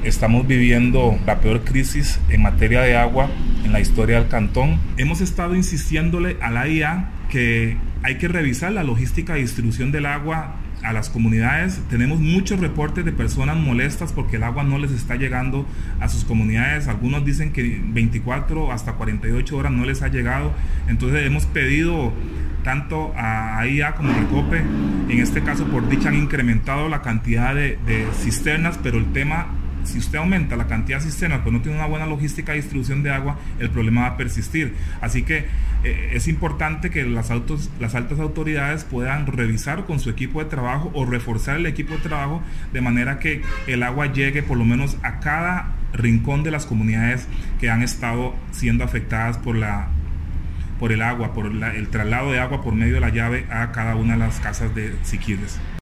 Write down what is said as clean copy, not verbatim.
Estamos viviendo la peor crisis en materia de agua en la historia del cantón. Hemos estado insistiéndole a la IA que hay que revisar la logística de distribución del agua a las comunidades. Tenemos muchos reportes de personas molestas porque el agua no les está llegando a sus comunidades. Algunos dicen que 24 hasta 48 horas no les ha llegado. Entonces hemos pedido tanto a IA como a Recope, en este caso por dicha han incrementado la cantidad de cisternas, pero el tema, si usted aumenta la cantidad de cisternas pero no tiene una buena logística de distribución de agua, el problema va a persistir. Así que es importante que las altas autoridades puedan revisar con su equipo de trabajo o reforzar el equipo de trabajo de manera que el agua llegue por lo menos a cada rincón de las comunidades que han estado siendo afectadas por el agua, el traslado de agua por medio de la llave a cada una de las casas de Siquirres.